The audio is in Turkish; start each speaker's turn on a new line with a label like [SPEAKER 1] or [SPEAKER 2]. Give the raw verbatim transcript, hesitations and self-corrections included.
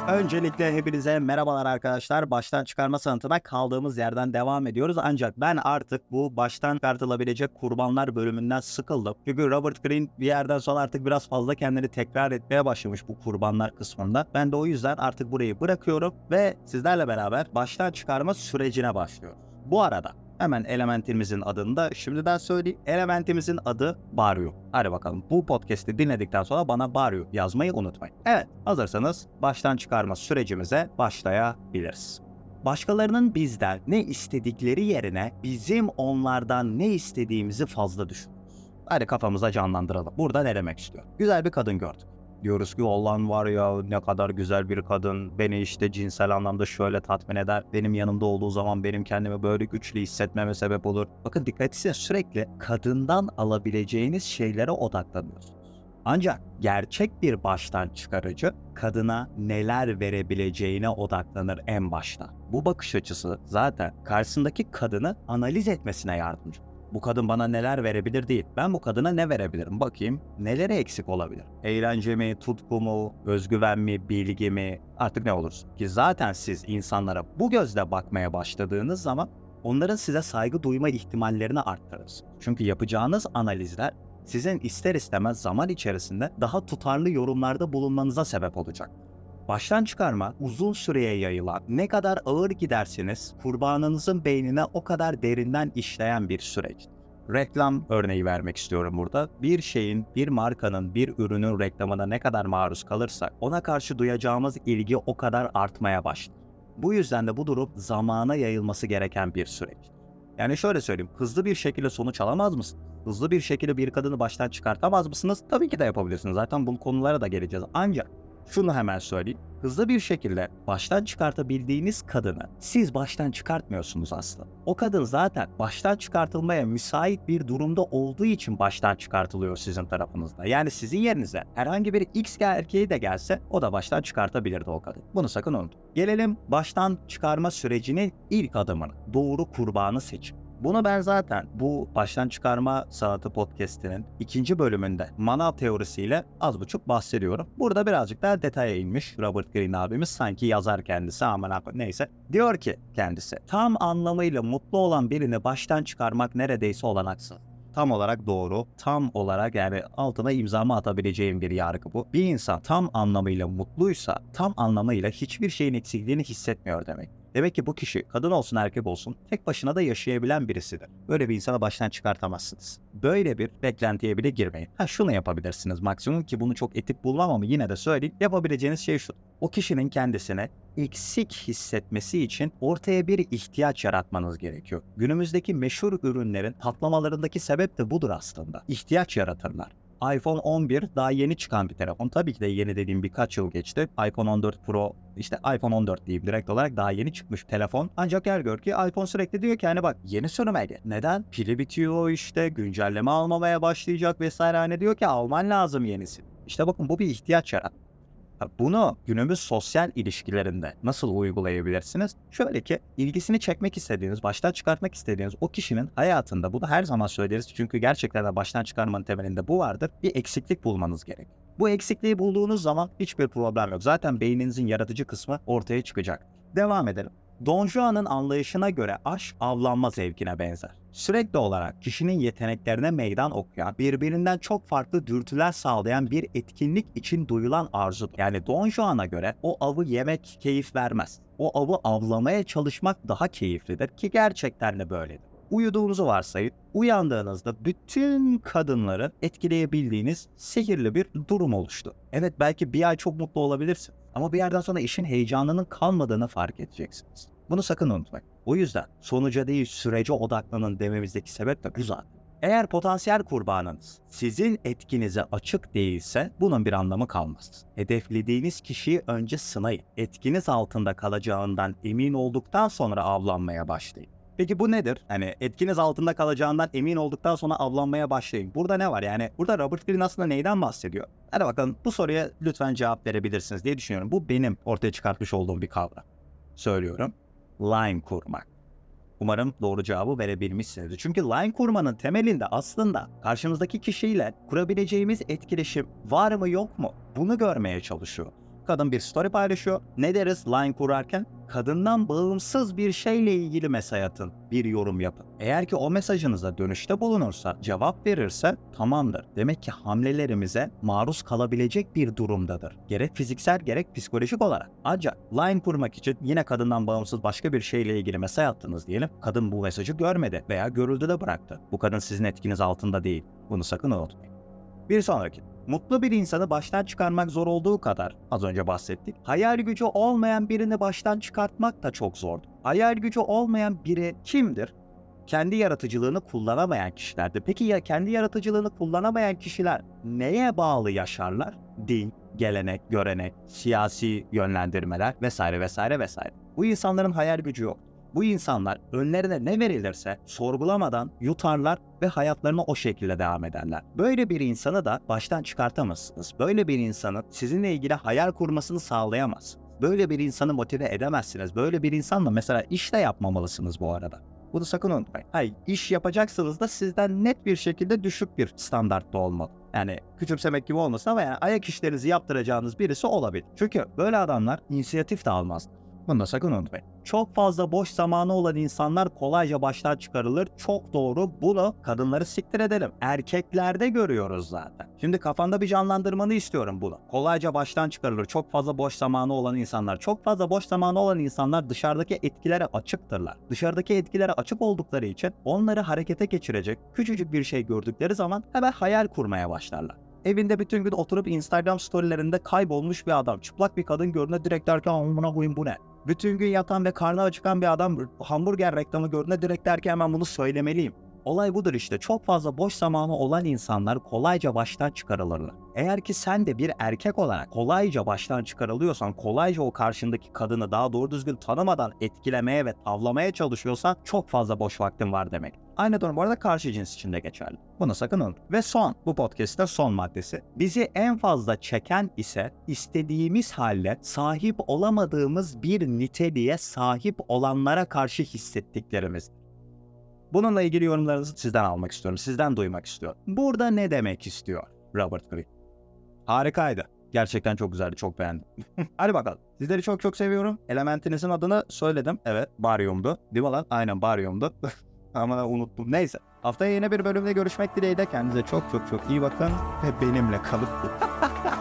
[SPEAKER 1] Öncelikle hepinize merhabalar arkadaşlar. Baştan çıkarma sanatına kaldığımız yerden devam ediyoruz. Ancak ben artık bu baştan çıkartılabilecek kurbanlar bölümünden sıkıldım. Çünkü Robert Greene bir yerden sonra artık biraz fazla kendini tekrar etmeye başlamış bu kurbanlar kısmında. Ben de o yüzden artık burayı bırakıyorum ve sizlerle beraber baştan çıkarma sürecine başlıyoruz. Bu arada hemen elementimizin adını da şimdiden söyleyeyim. Elementimizin adı Baryu. Hadi bakalım, bu podcast'i dinledikten sonra bana Baryu yazmayı unutmayın. Evet, hazırsanız baştan çıkarma sürecimize başlayabiliriz. Başkalarının bizden ne istedikleri yerine bizim onlardan ne istediğimizi fazla düşünürüz. Hadi kafamıza canlandıralım. Burada ne demek istiyor? Güzel bir kadın gördük. Diyoruz ki olan var ya, ne kadar güzel bir kadın, beni işte cinsel anlamda şöyle tatmin eder, benim yanımda olduğu zaman benim kendimi böyle güçlü hissetmeme sebep olur. Bakın, dikkat etsenize, sürekli kadından alabileceğiniz şeylere odaklanıyorsunuz. Ancak gerçek bir baştan çıkarıcı kadına neler verebileceğine odaklanır en başta. Bu bakış açısı zaten karşısındaki kadını analiz etmesine yardımcı. Bu kadın bana neler verebilir değil. Ben bu kadına ne verebilirim? Bakayım nelere eksik olabilir? Eğlence mi, tutku mu, özgüven mi, bilgi mi? Artık ne olursa. Ki zaten siz insanlara bu gözle bakmaya başladığınız zaman onların size saygı duyma ihtimallerini arttırırsınız. Çünkü yapacağınız analizler sizin ister istemez zaman içerisinde daha tutarlı yorumlarda bulunmanıza sebep olacak. Baştan çıkarma uzun süreye yayılan, ne kadar ağır giderseniz kurbanınızın beynine o kadar derinden işleyen bir süreç. Reklam örneği vermek istiyorum burada. Bir şeyin, bir markanın, bir ürünün reklamına ne kadar maruz kalırsak ona karşı duyacağımız ilgi o kadar artmaya başlar. Bu yüzden de bu durum zamana yayılması gereken bir süreç. Yani şöyle söyleyeyim, hızlı bir şekilde sonuç alamaz mısınız? Hızlı bir şekilde bir kadını baştan çıkartamaz mısınız? Tabii ki de yapabilirsiniz. Zaten bu konulara da geleceğiz. Ancak şunu hemen söyleyeyim. Hızlı bir şekilde baştan çıkartabildiğiniz kadını siz baştan çıkartmıyorsunuz aslında. O kadın zaten baştan çıkartılmaya müsait bir durumda olduğu için baştan çıkartılıyor sizin tarafınızda. Yani sizin yerinize herhangi bir X erkeği de gelse o da baştan çıkartabilirdi o kadın. Bunu sakın unutmayın. Gelelim baştan çıkarma sürecinin ilk adımını. Doğru kurbanı seçin. Bunu ben zaten bu baştan çıkarma sanatı podcast'inin ikinci bölümünde manav teorisiyle az buçuk bahsediyorum. Burada birazcık daha detaya inmiş Robert Greene abimiz, sanki yazar kendisi, aman neyse. Diyor ki kendisi, tam anlamıyla mutlu olan birini baştan çıkarmak neredeyse olanaksız. Tam olarak doğru, tam olarak yani altına imzamı atabileceğim bir yargı bu. Bir insan tam anlamıyla mutluysa tam anlamıyla hiçbir şeyin eksikliğini hissetmiyor demek. Demek ki bu kişi kadın olsun erkek olsun tek başına da yaşayabilen birisidir. Böyle bir insana baştan çıkartamazsınız. Böyle bir beklentiye bile girmeyin. Ha, şunu yapabilirsiniz maksimum, ki bunu çok etik bulmam ama yine de söyleyeyim. Yapabileceğiniz şey şu. O kişinin kendisine eksik hissetmesi için ortaya bir ihtiyaç yaratmanız gerekiyor. Günümüzdeki meşhur ürünlerin patlamalarındaki sebep de budur aslında. İhtiyaç yaratırlar. iPhone on bir daha yeni çıkan bir telefon. Tabii ki de yeni dediğim birkaç yıl geçti. iPhone on dört Pro, işte iPhone on dört diyeyim direkt olarak, daha yeni çıkmış telefon. Ancak gel gör ki iPhone sürekli diyor ki hani bak yeni sürüme gel. Neden? Pili bitiyor, işte güncelleme almamaya başlayacak vesaire, hani diyor ki alman lazım yenisi. İşte bakın, bu bir ihtiyaç yarat. Bunu günümüz sosyal ilişkilerinde nasıl uygulayabilirsiniz? Şöyle ki, ilgisini çekmek istediğiniz, baştan çıkartmak istediğiniz o kişinin hayatında, bunu her zaman söyleriz çünkü gerçekten de baştan çıkarmanın temelinde bu vardır, bir eksiklik bulmanız gerek. Bu eksikliği bulduğunuz zaman hiçbir problem yok. Zaten beyninizin yaratıcı kısmı ortaya çıkacak. Devam edelim. Don Juan'ın anlayışına göre aşk avlanma zevkine benzer. Sürekli olarak kişinin yeteneklerine meydan okuyan, birbirinden çok farklı dürtüler sağlayan bir etkinlik için duyulan arzudur. Yani Don Juan'a göre o avı yemek keyif vermez. O avı avlamaya çalışmak daha keyiflidir, ki gerçekten de böyledir. Uyuduğunuzu varsayın, uyandığınızda bütün kadınları etkileyebildiğiniz sihirli bir durum oluştu. Evet, belki bir ay çok mutlu olabilirsin ama bir yerden sonra işin heyecanının kalmadığını fark edeceksiniz. Bunu sakın unutmayın. O yüzden sonuca değil sürece odaklanın dememizdeki sebep de bu zaten. Eğer potansiyel kurbanınız sizin etkinize açık değilse bunun bir anlamı kalmaz. Hedeflediğiniz kişiyi önce sınayın. Etkiniz altında kalacağından emin olduktan sonra avlanmaya başlayın. Peki bu nedir? Hani etkiniz altında kalacağından emin olduktan sonra avlanmaya başlayın. Burada ne var? Yani burada Robert Greene aslında neyden bahsediyor? Hadi bakalım, bu soruya lütfen cevap verebilirsiniz diye düşünüyorum. Bu benim ortaya çıkartmış olduğum bir kavram. Söylüyorum. Line kurmak. Umarım doğru cevabı verebilmişsinizdir. Çünkü line kurmanın temelinde aslında karşımızdaki kişiyle kurabileceğimiz etkileşim var mı yok mu? Bunu görmeye çalışıyor. Kadın bir story paylaşıyor. Ne deriz line kurarken? Kadından bağımsız bir şeyle ilgili mesaj atın, bir yorum yapın. Eğer ki o mesajınıza dönüşte bulunursa, cevap verirse tamamdır. Demek ki hamlelerimize maruz kalabilecek bir durumdadır. Gerek fiziksel gerek psikolojik olarak. Ancak line kurmak için yine kadından bağımsız başka bir şeyle ilgili mesaj attınız diyelim. Kadın bu mesajı görmedi veya görüldü de bıraktı. Bu kadın sizin etkiniz altında değil. Bunu sakın unutmayın. Bir sonraki. Mutlu bir insanı baştan çıkarmak zor olduğu kadar, az önce bahsettik, hayal gücü olmayan birini baştan çıkartmak da çok zordur. Hayal gücü olmayan biri kimdir? Kendi yaratıcılığını kullanamayan kişilerdir. Peki ya kendi yaratıcılığını kullanamayan kişiler neye bağlı yaşarlar? Din, gelenek, görenek, siyasi yönlendirmeler vesaire vesaire vesaire. Bu insanların hayal gücü yok. Bu insanlar önlerine ne verilirse sorgulamadan yutarlar ve hayatlarına o şekilde devam ederler. Böyle bir insanı da baştan çıkartamazsınız. Böyle bir insanın sizinle ilgili hayal kurmasını sağlayamazsınız. Böyle bir insanı motive edemezsiniz. Böyle bir insanla mesela iş de yapmamalısınız bu arada. Bunu sakın unutmayın. Hayır, iş yapacaksınız da sizden net bir şekilde düşük bir standartta olmalı. Yani küçümsemek gibi olmasın ama yani ayak işlerinizi yaptıracağınız birisi olabilir. Çünkü böyle adamlar inisiyatif de almaz. Bunu da sakın unutmayın. Çok fazla boş zamanı olan insanlar kolayca baştan çıkarılır. Çok doğru. Bunu kadınları siktir edelim. Erkeklerde görüyoruz zaten. Şimdi kafanda bir canlandırmanı istiyorum bunu. Kolayca baştan çıkarılır. Çok fazla boş zamanı olan insanlar. Çok fazla boş zamanı olan insanlar dışarıdaki etkilere açıktırlar. Dışarıdaki etkilere açık oldukları için onları harekete geçirecek küçücük bir şey gördükleri zaman hemen hayal kurmaya başlarlar. Evinde bütün gün oturup Instagram storylerinde kaybolmuş bir adam, çıplak bir kadın gördüğünde direkt derken amına koyayım bu ne? Bütün gün yatan ve karnı acıkan bir adam hamburger reklamı gördüğünde direkt derken hemen bunu söylemeliyim. Olay budur işte. Çok fazla boş zamanı olan insanlar kolayca baştan çıkarılırlar. Eğer ki sen de bir erkek olarak kolayca baştan çıkarılıyorsan, kolayca o karşındaki kadını daha doğru düzgün tanımadan etkilemeye ve tavlamaya çalışıyorsan çok fazla boş vaktin var demek. Aynı durum bu arada karşı cins için de geçerli. Bunu sakın unutma. Ve son, bu podcast'te son maddesi. Bizi en fazla çeken ise istediğimiz halde sahip olamadığımız bir niteliğe sahip olanlara karşı hissettiklerimiz. Bununla ilgili yorumlarınızı sizden almak istiyorum. Sizden duymak istiyorum. Burada ne demek istiyor Robert Greene? Harikaydı. Gerçekten çok güzeldi. Çok beğendim. Hadi bakalım. Sizleri çok çok seviyorum. Elementinizin adını söyledim. Evet. Baryumdu. Değil mi lan? Aynen baryumdu. Ama unuttum. Neyse. Haftaya yeni bir bölümde görüşmek dileğiyle. Kendinize çok çok çok iyi bakın. Ve benimle kalın.